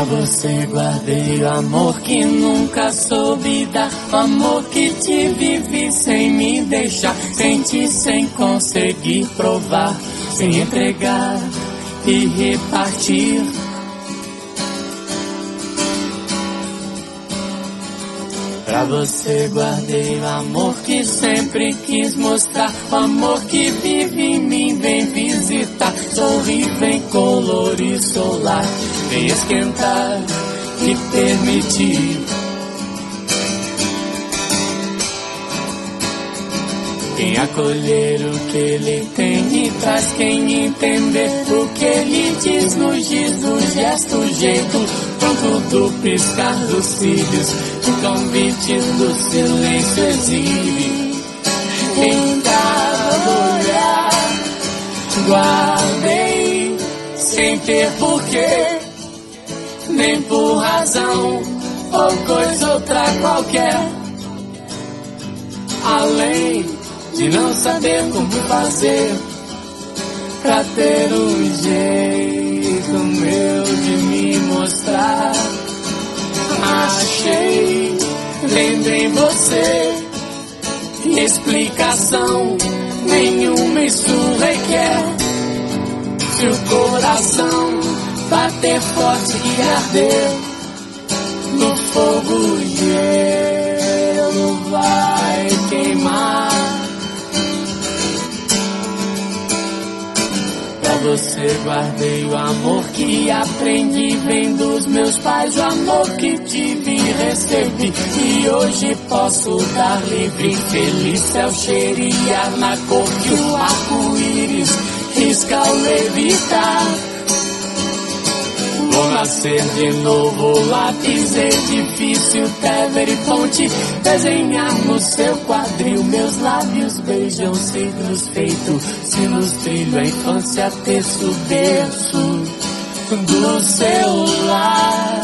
Pra você guardei o amor que nunca soube dar, o amor que te vivi sem me deixar, senti sem conseguir provar, sem entregar e repartir. Pra você guardei o amor que sempre quis mostrar, o amor que vive em mim, vem visitar, sorri, vem colorir solar, vem esquentar e permitir. Quem acolher o que ele tem e traz, quem entender o que ele diz no giz do gesto, jeito pronto do piscar dos cílios, de convite do silêncio exibe. Em cada olhar guardei, sem ter porquê, nem por razão ou coisa outra qualquer, além de não saber como fazer pra ter um jeito meu de me mostrar. Achei vendo em você explicação nenhuma, isso requer. Se o coração bater forte e arder no fogo, o gelo vai queimar. Pra você guardei o amor que aprendi, vem dos meus pais, o amor que tive e recebi, e hoje posso dar livre, feliz céu cheirar na cor que o arco-íris risca ao levitar. Vou nascer de novo, lápis, edifício, tever e ponte, desenhar no seu quadril, meus lábios beijam signos feitos, sinos trilho, a infância terço berço do seu lar.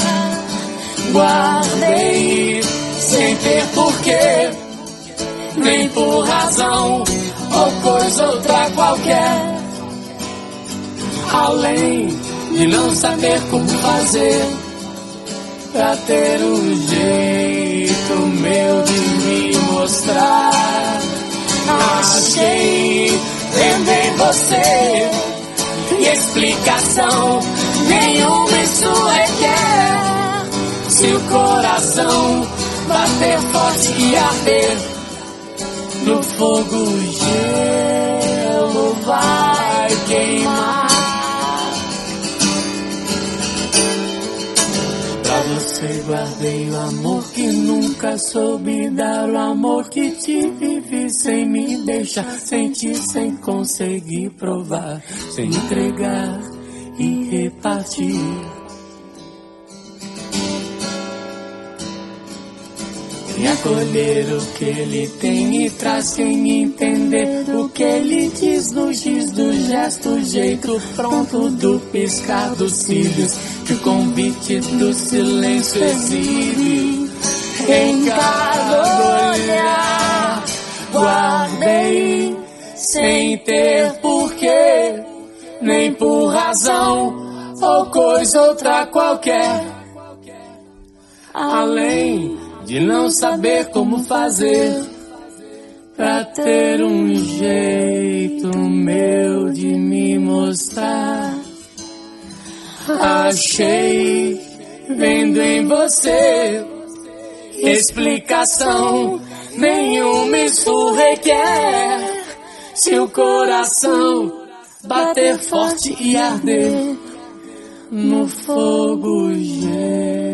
Guardei sem ter porquê, nem por razão ou coisa outra qualquer, além de não saber como fazer pra ter um jeito meu de me mostrar. Achei vendo em você explicação nenhuma, isso requer. Se o coração bater forte e arder no fogo, o gelo vai queimar. Pra você guardei o amor que nunca soube dar, o amor que te vivi sem me deixar, senti sem conseguir provar, sem entregar e repartir. Quem acolher o que ele tem e traz, quem entender o que ele diz no giz do gesto, jeito pronto do piscar dos cílios, que o convite do silêncio exibe. Em cada olhar guardei, sem ter porquê, nem por razão ou coisa outra qualquer, além de não saber como fazer pra ter um jeito meu de me mostrar. Achei vendo em você explicação nenhuma, isso requer. Se o coração bater forte e arder no fogo, gelo